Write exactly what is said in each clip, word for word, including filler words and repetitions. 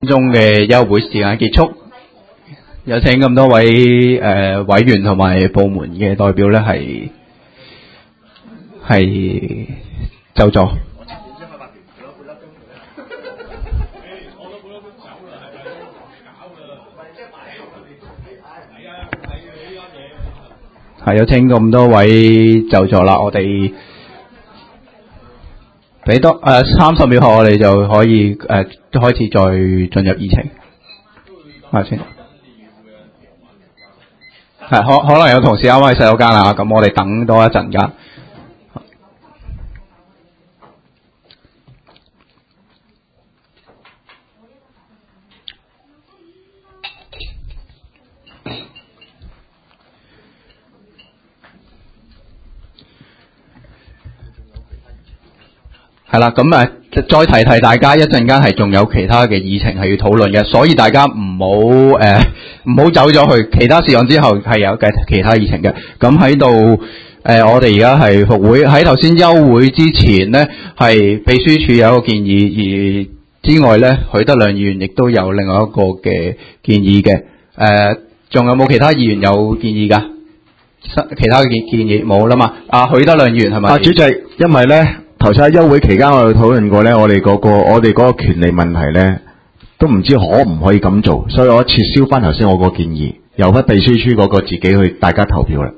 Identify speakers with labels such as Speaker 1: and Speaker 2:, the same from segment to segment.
Speaker 1: 鐘嘅休會時間結束，有請咁多位誒、呃、委員同埋部門嘅代表咧，係係就座。係有請咁多位就座啦，我哋俾多誒三十秒後，我哋就可以誒、呃、開始再進入議程。係先，係可可能有同事啱啱喺洗手間啦，咁我哋等多一陣間。係啦，咁誒再提提大家，一陣間係仲有其他嘅議程係要討論嘅，所以大家唔好誒唔好走咗去其他事項之後係有嘅其他議程嘅。咁喺度誒，我哋而家係復會，喺頭先休會之前呢，係秘書處有一個建議，而之外呢，許德亮議員亦都有另外一個嘅建議嘅。誒、呃，仲有冇其他議員有建議㗎？其他嘅建建議冇啦嘛？啊，許德亮議員係咪？
Speaker 2: 啊，主席，因為呢。頭先喺休會期間，我哋討論過咧，我哋嗰個我哋嗰個權利問題咧，都唔知可唔可以咁做，所以我撤銷翻頭先我個建議，由翻秘書處嗰個自己去大家投票啦。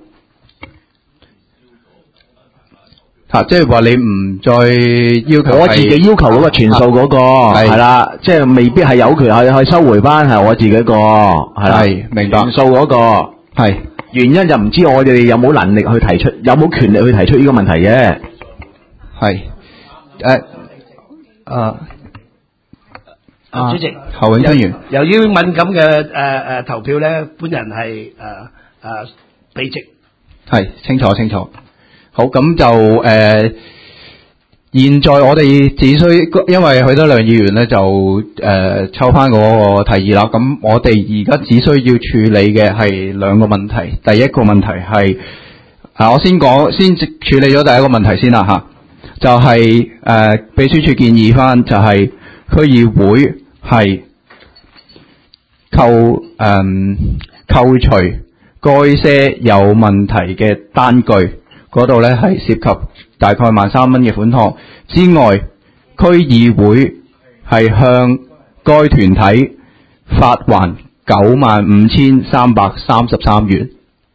Speaker 1: 嚇、啊，即係話你唔再要求，
Speaker 2: 我自己要求嗰個全數嗰、那個係啦、啊，即係未必係有權去去收回翻，係我自己個係啦，
Speaker 1: 明白。
Speaker 2: 全數嗰、那個係原因就唔知我哋有冇能力去提出，有冇權力去提出呢個問題嘅。
Speaker 1: 係，誒，啊，
Speaker 3: 啊，主席，
Speaker 1: 侯永新員，
Speaker 3: 由於敏感嘅誒誒投票咧，本人係誒誒避席。
Speaker 1: 係，清楚清楚。好，咁就誒、呃，現在我哋只需，因為許德亮議員咧就誒、呃、抽翻嗰個提議啦。咁我哋而家只需要處理嘅係兩個問題。第一個問題係，啊，我先講，先處理咗第一個問題先啦嚇。就係、是、誒、呃、秘書處建議翻，就係區議會係扣誒、嗯、扣除該些有問題嘅單據嗰度咧，係涉及大概萬三蚊嘅款項之外，區議會係向該團體發還九萬五千三百三十三元。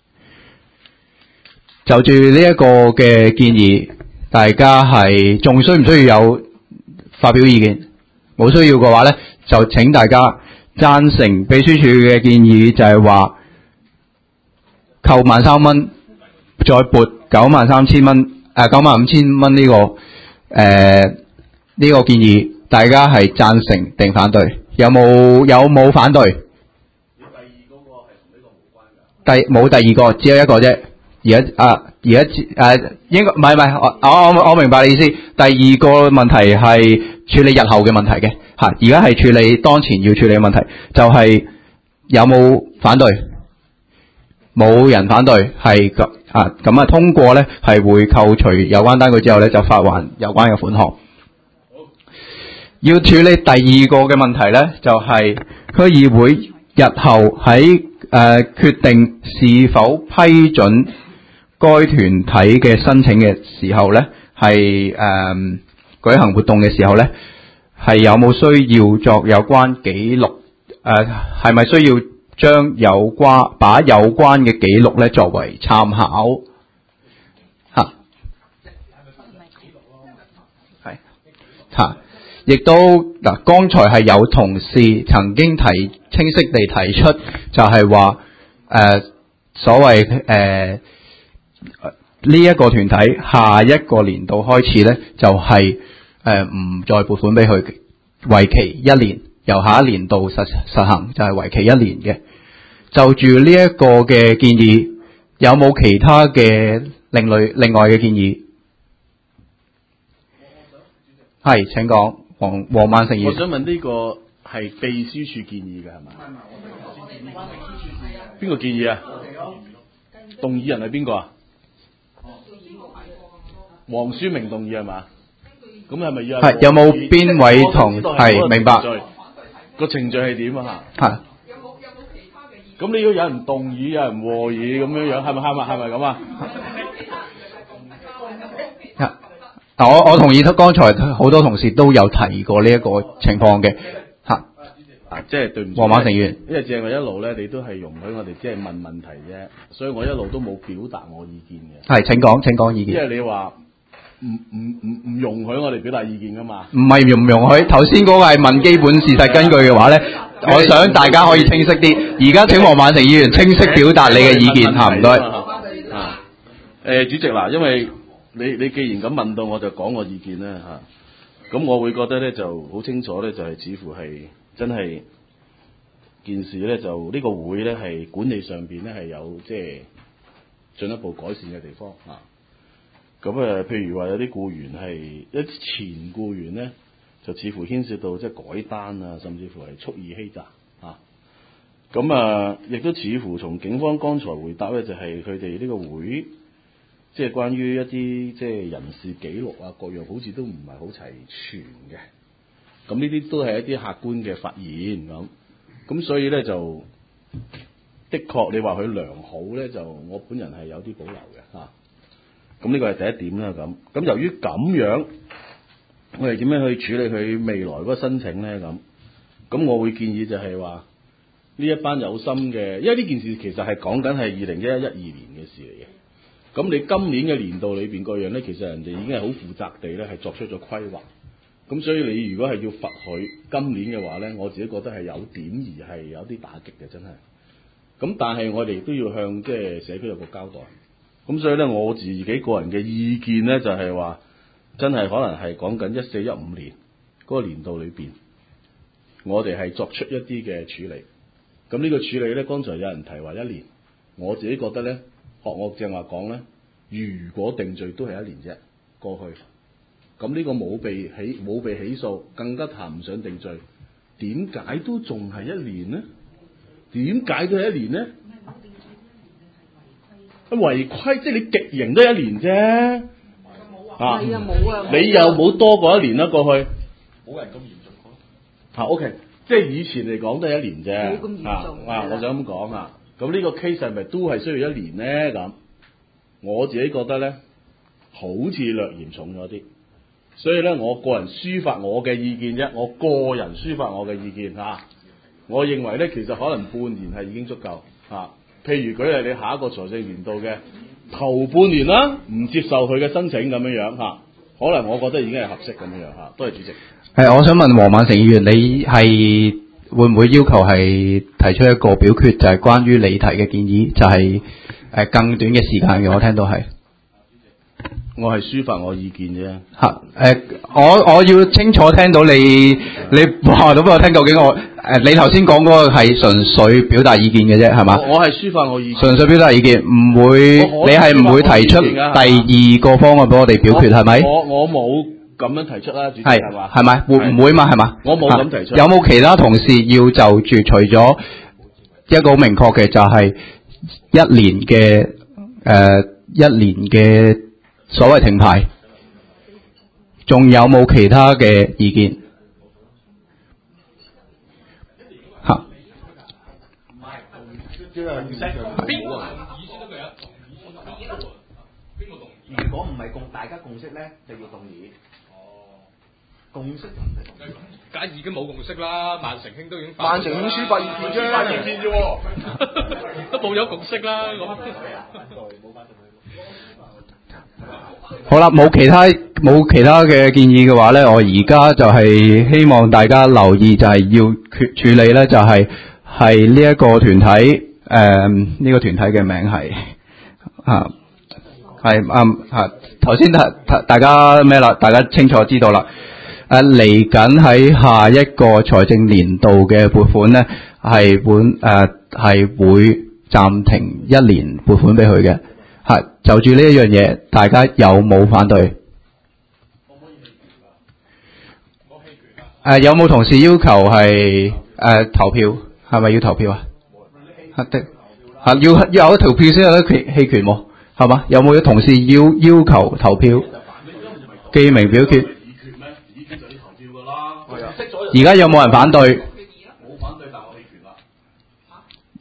Speaker 1: 就住呢一個嘅建議，大家係仲需唔需要有發表意見？冇需要嘅話咧，就請大家贊成秘書處嘅建議，就係話扣萬三蚊，再撥九萬三千蚊，誒九萬五千蚊呢個誒呢、呃呢個建議，大家係贊成定反對？有冇有冇反對？第二嗰個係同呢個無關㗎。第冇第二個，只有一個啫。而家啊，而家誒應該唔係唔係，我我我明白你意思。第二個問題係處理日後嘅問題嘅嚇，而家係處理當前要處理嘅問題，就係、是、有冇反對？冇人反對，係咁啊咁啊通過咧，係會扣除有關單據之後咧，就發還有關嘅款項。要處理第二個嘅問題咧，就係、是、區議會日後喺誒、呃、決定是否批准該團體嘅申請嘅時候咧，係誒、呃、舉行活動嘅時候咧，係有冇需要作有關記錄？誒係咪需要將有關把有關嘅記錄咧作為參考？嚇，係嚇，亦都嗱，剛才係有同事曾經提清晰地提出，就係話誒所謂誒。呃呢一個團體下一個年度開始咧，就係誒唔再撥款俾佢，為期一年，由下一年度實實行，就係、是、為期一年嘅。就住呢一個嘅建議，有冇其他嘅另類另外嘅建議？係，請講，黃黃萬成議員。
Speaker 4: 我想問呢個係秘書處建議嘅係嘛？邊個建議啊？動議人係邊個啊？黃書明動議係嘛？咁係咪要？
Speaker 1: 係有冇邊位同係明白？
Speaker 4: 個程序係點啊？
Speaker 1: 係。
Speaker 4: 咁你要有人動議，有人和議咁樣樣，係咪係咪係咪咁啊？
Speaker 1: 嗱，我我同意，剛才好多同事都有提過呢一個情況嘅嚇。
Speaker 4: 啊，即係對唔住，
Speaker 1: 黃馬成員，
Speaker 4: 因為正我一路咧，你都係容許我哋即係問問題啫，所以我一路都冇表達我意見嘅。
Speaker 1: 係，請講請講意見。
Speaker 4: 即係你話唔唔唔唔容許我哋表達意見噶嘛？
Speaker 1: 唔係容唔容許，頭先嗰個係問基本事實根據嘅話咧，我想大家可以清晰啲。而家請黃馬成議員清晰表達你嘅意見嚇，唔該。
Speaker 4: 啊，誒主席嗱，因為你你既然咁問到，我就講我意見啦嚇。咁我會覺得咧就好清楚咧，就係似乎係真係件事咧，就呢個會咧係管理上邊咧係有即係進一步改善嘅地方嚇。咁誒，譬如話有啲僱員係一啲前僱員咧，就似乎牽涉到即係改單啊，甚至乎係蓄意欺詐啊。咁啊，亦都似乎從警方剛才回答咧，就係佢哋呢個會，即係關於一啲即係人事記錄啊各樣，好似都唔係好齊全嘅。咁呢啲都係一啲客觀嘅發現咁。咁所以咧就，的確你話佢良好咧，就我本人係有啲保留嘅嚇。咁呢個係第一點啦，咁咁由於咁樣，我哋點樣去處理佢未來嗰個申請咧？咁咁我會建議就係話呢一班有心嘅，因為呢件事其實係講緊係二零一一一二年嘅事嚟嘅。咁你今年嘅年度裏邊嗰樣咧，其實人哋已經係好負責地咧係作出咗規劃。咁所以你如果係要罰佢今年嘅話咧，我自己覺得係有點而係有啲打擊嘅，真係。咁但係我哋都要向即係社區有個交代。咁所以咧，我自己個人嘅意見咧，就係話，真係可能係講緊一四一五年嗰個年度裏邊，我哋係作出一啲嘅處理。咁呢個處理咧，剛才有人提話一年，我自己覺得咧，學我正話講咧，如果定罪都係一年啫，過去。咁呢個冇被起冇被起訴，更加談唔上定罪，點解都仲係一年呢？點解都係一年呢？違規即係你極刑都一年啫，啊，係啊冇啊，你又冇多過一年啦過去，冇人咁嚴重過。嚇 OK，即係以前嚟講都係一年啫，冇咁嚴重。啊，我想咁講啊，咁呢個 case 係咪都係需要一年咧？咁我自己覺得咧，好似略嚴重咗啲，所以咧，我個人抒發我嘅意見啫，我個人抒發我嘅意見嚇。我認為咧，其實可能半年係已經足夠嚇。譬如舉例，你下一個財政年度嘅頭半年啦，唔接受佢嘅申請咁樣樣嚇，可能我覺得已經係合適咁樣樣嚇。多謝主席。
Speaker 1: 係，我想問黃馬成議員，你係會唔會要求係提出一個表決，就係關於你提嘅建議，就係誒更短嘅時間嘅？我聽到係。
Speaker 4: 我係抒發我意見啫。
Speaker 1: 嚇誒、呃，我我要清楚聽到你你話到俾我聽，究竟我誒、呃、你頭先講嗰個係純粹表達意見嘅啫，係嘛？
Speaker 4: 我係抒發我意見。純
Speaker 1: 粹表達意見，唔會你係唔會提出第二個方案俾我哋表決係咪？
Speaker 4: 我我冇咁樣提出啦，主席係嘛？
Speaker 1: 係咪？會唔會嘛？係嘛？
Speaker 4: 我冇咁提出。
Speaker 1: 有冇其他同事要就住除咗一個好明確嘅，就係一年嘅誒、呃、一年嘅所謂停牌，仲有冇其他嘅意見？嚇，
Speaker 2: 如果唔係共大家共識咧，就要動議。哦，共識就唔係動議。
Speaker 5: 梗係已經冇共識啦，萬成兄都已經
Speaker 2: 萬成兄抒發意見啫，
Speaker 5: 發意見啫喎，都冇有共識啦咁。
Speaker 1: 好啦，冇其他冇其他嘅建議嘅話咧，我而家就係希望大家留意，就係要決處理咧，就係係呢一個團體誒呢個團體嘅名係啊係啱嚇頭先大大家咩啦？大家清楚知道啦。誒嚟緊喺下一個財政年度嘅撥款咧，係本誒係會暫停一年撥款俾佢嘅。係就住呢一樣嘢，大家有冇反對？誒、呃、有冇同事要求係誒、呃、投票？係咪要投票啊？係的，係要要有一投票先有得棄棄權喎，係嘛？有冇同事要要求投票？記名表決。而家有冇人反對？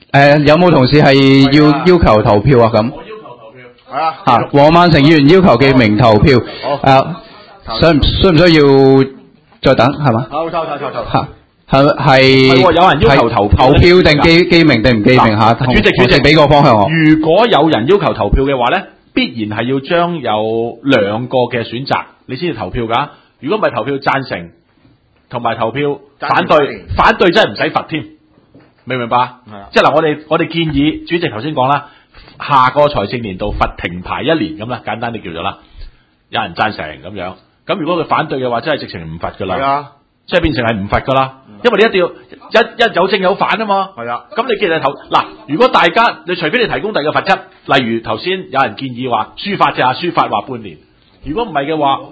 Speaker 1: 誒有冇同事係要要求投票啊？咁
Speaker 4: 我要求投票。
Speaker 2: 係啊，
Speaker 1: 嚇，黃萬成議員要求記名投票。誒，需唔需唔需要再等係嘛？
Speaker 2: 抽抽抽抽抽。
Speaker 1: 嚇，係係
Speaker 6: 係喎有人要求投票
Speaker 1: 投票定記記名定唔記名嚇？
Speaker 6: 主席主席
Speaker 1: 俾個方向我。
Speaker 6: 如果有人要求投票嘅話咧，必然係要將有兩個嘅選擇，你先至投票㗎。如果唔係投票贊成，同埋投票反對，反對真係唔使罰添，明唔明白？係啊，即係嗱，我哋我哋建議主席頭先講啦，下個財政年度罰停牌一年咁啦，簡單啲叫做啦，有人贊成咁樣，咁如果佢反對嘅話，真係直情唔罰㗎啦。係啊，即係變成係唔罰㗎啦，因為你一定要一一有正有反啊嘛。係啊，咁你既然投嗱，如果大家你除非你提供第二個罰則，例如頭先有人建議話書法啫，書法話半年，如果唔係嘅話。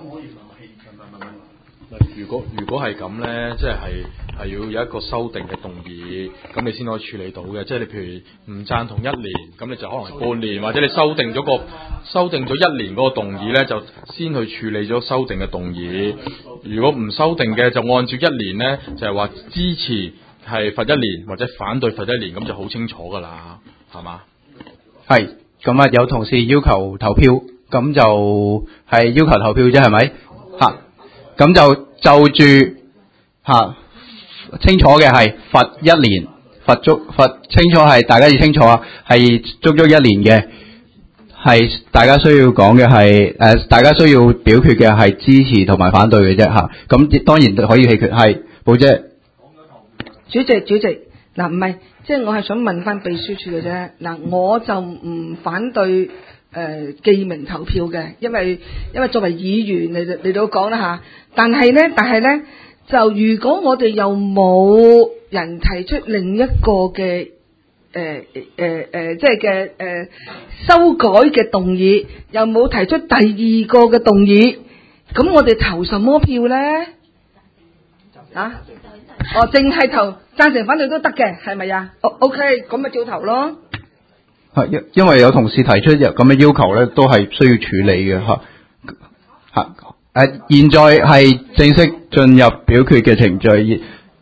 Speaker 5: 如果如果係咁咧，即係係係要有一個修訂嘅動議，咁你先可以處理到嘅。即係你譬如唔贊同一年，咁你就可能係半年，或者你修訂咗個修訂咗一年嗰個動議咧，就先去處理咗修訂嘅動議。如果唔修訂嘅，就按照一年咧，就係話支持係罰一年，或者反對罰一年，咁就好清楚㗎啦，係嘛？
Speaker 1: 係咁啊！有同事要求投票，咁就係要求投票啫，係咪？嚇！咁就就住嚇清楚嘅係罰一年，罰足罰清楚係大家要清楚啊，係足足一年嘅，係大家需要講嘅係誒，大家需要表決嘅係支持同埋反對嘅啫嚇。咁當然可以棄權，係寶姐。
Speaker 7: 主席主席嗱，唔係，即係我係想問翻秘書處嘅啫。嗱，我就唔反對。誒、呃、記名投票嘅，因為因為作為議員嚟嚟到講啦嚇，但係咧，但係咧，就如果我哋又冇人提出另一個嘅誒誒誒，即係嘅誒修改嘅動議，又冇提出第二個嘅動議，咁我哋投什麼票咧？啊？哦，淨係投贊成反對都得嘅，係咪啊？哦 OK，咁咪照投咯。
Speaker 1: 係因因為有同事提出咁嘅要求咧，都係需要處理嘅嚇嚇誒。現在係正式進入表決嘅程序，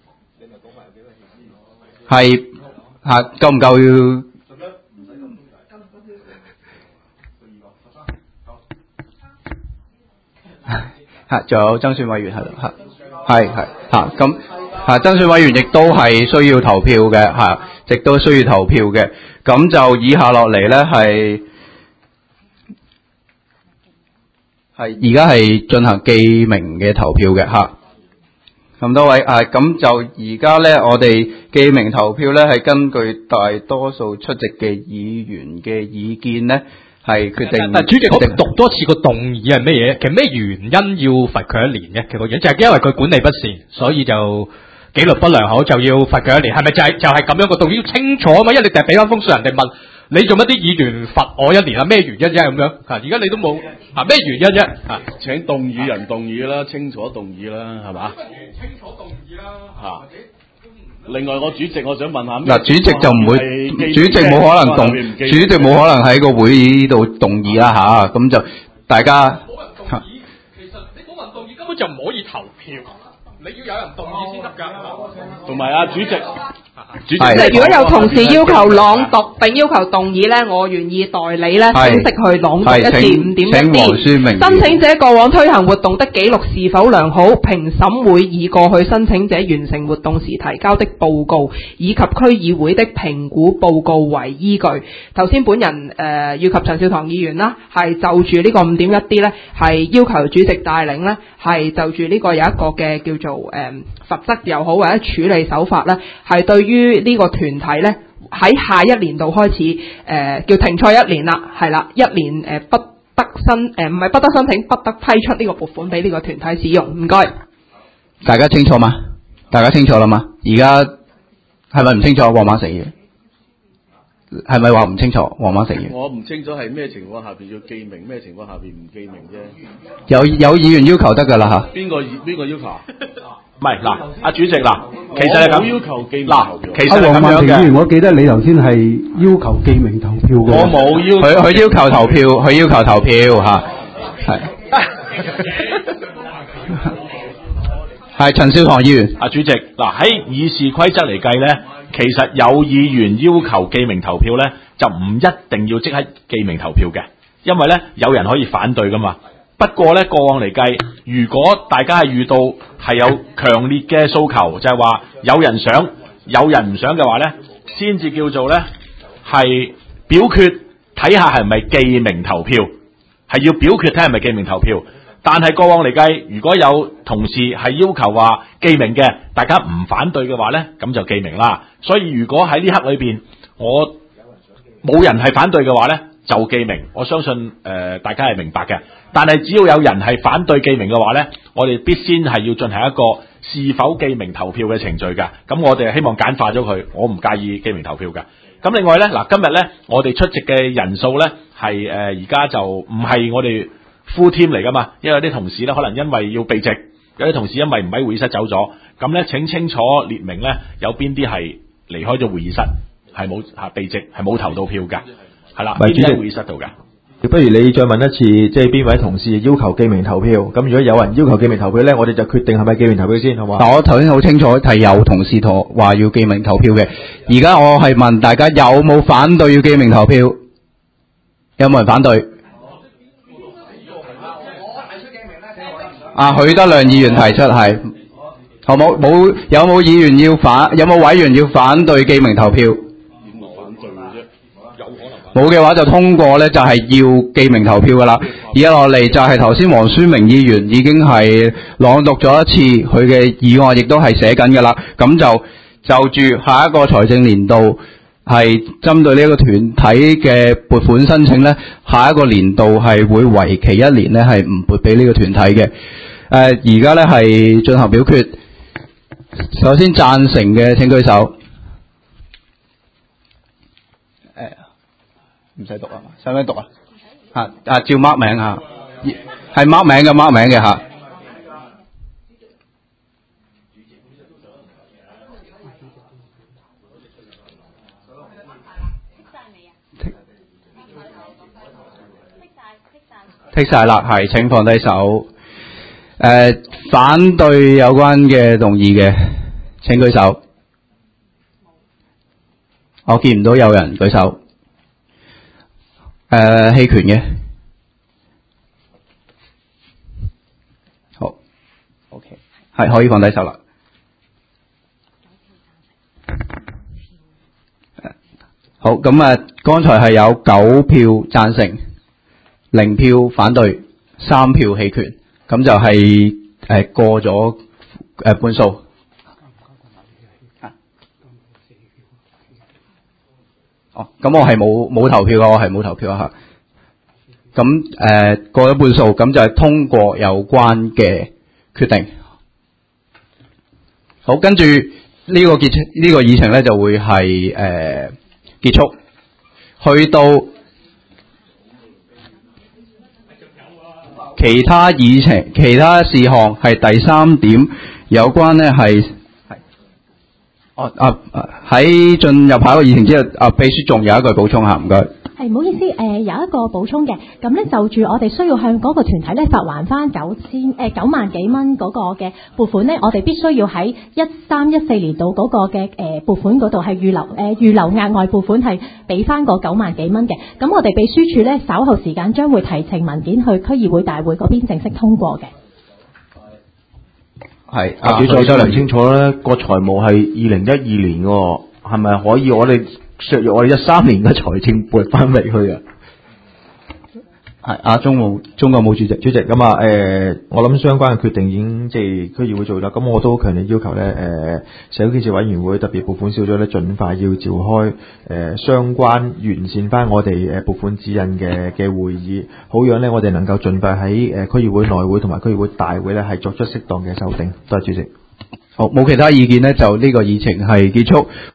Speaker 1: 係嚇夠唔夠要？嚇，仲有爭選委員喺度嚇，係係嚇咁嚇，爭選委員亦都係需要投票嘅嚇，亦都需要投票嘅。咁就以下落嚟咧，係係而家係進行記名嘅投票嘅嚇。咁多位啊，咁就而家咧，我哋記名投票咧係根據大多數出席嘅議員嘅意見咧，係決定。
Speaker 5: 但主席，我讀多次個動議係咩嘢？其實咩原因要罰佢一年嘅？其實個原因就係因為佢管理不善，所以就。紀律不良好就要罰佢一年，係咪就係、是、就係、是、咁樣個動議要清楚啊嘛？因為你第俾翻封信人哋問你做乜啲議員罰我一年啊？咩原因啫咁樣？啊，而家你都冇啊咩原因啫？啊，
Speaker 4: 請動議人動議啦，清楚動議啦，係嘛？
Speaker 5: 清楚動議啦。嚇、啊。
Speaker 4: 另外，我主席我想問下
Speaker 1: 嗱，主席就唔會，主席冇可能動，主席冇可能喺個會議度動議啦吓，咁、啊、就大家。
Speaker 5: 冇人動議，其實你冇人動議根本就唔可以投票。你要有人動議先得㗎，
Speaker 4: 同埋啊主席，主席，
Speaker 8: 即係如果有同事要求朗讀並要求動議咧，我願意代理咧正式去朗讀一次五點一 D。申請者過往推行活動的記錄是否良好？評審會以過去申請者完成活動時提交的報告以及區議會的評估報告為依據。頭先本人誒、呃、以及陳少棠議員啦，係就住呢個五點一 D 咧，係要求主席帶領咧，係就住呢個有一個嘅叫做。誒、嗯、罰則又好或者處理手法咧，係對於呢個團體咧喺下一年度開始誒、呃、叫停賽一年啦，係啦，一年誒、呃、不得申誒唔係不得申請，不得批出呢個撥款俾呢個團體使用。唔該，
Speaker 1: 大家清楚嗎？大家清楚啦嘛？而家係咪唔清楚？黃馬成議員係咪話唔清楚？黃馬成議員，
Speaker 4: 我唔清楚係咩情況下邊要記名，咩情況下邊唔記名啫。
Speaker 1: 有有議員要求得㗎啦嚇。
Speaker 4: 邊個邊個要求？
Speaker 6: 唔係嗱，阿主席嗱，其實係咁
Speaker 4: 要求記名
Speaker 6: 嗱，其實
Speaker 9: 阿黃萬成議員，我記得你頭先係要求記名投票嘅。
Speaker 1: 我冇要佢佢要求投票，佢要求投票嚇，係係陳少棠議員。
Speaker 6: 阿主席嗱，喺議事規則嚟計咧， 其實有議員要求記名投票咧，就唔一定要即刻記名投票嘅，因為咧有人可以反對噶嘛。不過咧，過往嚟計，如果大家係遇到係有強烈嘅訴求，就係話有人想，有人唔想嘅話咧，先至叫做咧係表決，睇下係咪記名投票，係要表決睇下係咪記名投票。但係過往嚟計，如果有同事係要求話記名嘅，大家唔反對嘅話咧，咁就記名啦。所以如果喺呢刻裏邊，我冇人係反對嘅話咧，就記名。我相信誒、呃、大家係明白嘅。但係只要有人係反對記名嘅話咧，我哋必先係要進行一個是否記名投票嘅程序㗎。咁我哋希望簡化咗佢，我唔介意記名投票㗎。咁另外咧，嗱今日咧我哋出席嘅人數咧係誒而家就唔係我哋full team 嚟噶嘛，因為有啲同事咧可能因為要避席，有啲同事因為唔喺會議室走咗，咁咧請清楚列明咧有邊啲係離開咗會議室，係冇嚇避席，係冇投到票㗎，係啦，邊啲喺會議室度㗎？
Speaker 10: 不如你再問一次，即係邊位同事要求記名投票？咁如果有人要求記名投票咧，我哋就決定係咪記名投票先，好嘛？
Speaker 1: 嗱，我頭先好清楚係有同事同話要記名投票嘅，而家我係問大家有冇反對要記名投票？有冇人反對？啊，許德亮議員提出係，好冇冇有冇議員要反？有冇委員要反對記名投票？冇嘅話就通過咧，就係要記名投票噶啦。而家落嚟就係頭先黃宣明議員已經係朗讀咗一次佢嘅議案，亦都係寫緊噶啦。咁就就住下一個財政年度係針對呢一個團體嘅撥款申請咧，下一個年度係會為期一年咧，係唔撥俾呢個團體嘅。誒、呃，而家咧係進行表決。首先贊成嘅請舉手。唔使讀啊，使唔使讀啊？嚇啊，照 mark 名嚇，係 mark 名嘅 mark 名嘅嚇。剔晒啦，係請放低手。誒、呃，反對有關嘅動議嘅請舉手。我見唔到有人舉手。誒、呃，棄權嘅，好 ，OK， 係可以放低手啦。好，咁啊，剛才係有九票贊成，零票反對，三票棄權，咁就係、是、誒、呃、過咗誒、呃、半數。哦，咁我係冇冇投票啊，我係冇投票啊嚇。咁誒、呃、過咗半數，咁就係通過有關嘅決定。好，跟住呢個結呢、這個議程咧就會係誒、呃、結束，去到其他議程、其他事項係第三點，有關咧係。哦啊喺進入下一個議程之後，啊秘書仲有一句補充嚇，唔該。
Speaker 11: 係唔好意思，誒、呃、有一個補充嘅，咁咧就住我哋需要向嗰個團體咧發還翻九千誒九萬幾蚊嗰個嘅撥款咧，我哋必須要喺一三一四年度嗰個嘅誒撥款嗰度係預留誒、呃、預留額外撥款係俾翻個九萬幾蚊嘅，咁我哋秘書處咧稍後時間將會提呈文件去區議會大會嗰邊正式通過嘅。
Speaker 2: 係，啊，要再再釐清楚咧，個財務係二零一二年喎，係咪可以我哋削弱我哋一三年嘅財政撥翻嚟去啊？
Speaker 10: 係啊，中務中國務主席，主席咁啊，誒、呃，我諗相關嘅決定已經即係區議會做啦。咁我都強烈要求咧，誒、呃，社會建設委員會特別撥款小組咧，盡快要召開誒、呃、相關完善翻我哋誒撥款指引嘅嘅會議，好讓咧我哋能夠盡快喺誒區議會內會同埋區議會大會咧係作出適當嘅修訂。多謝主席。
Speaker 1: 好，冇其他意見咧，就呢個議程係結束。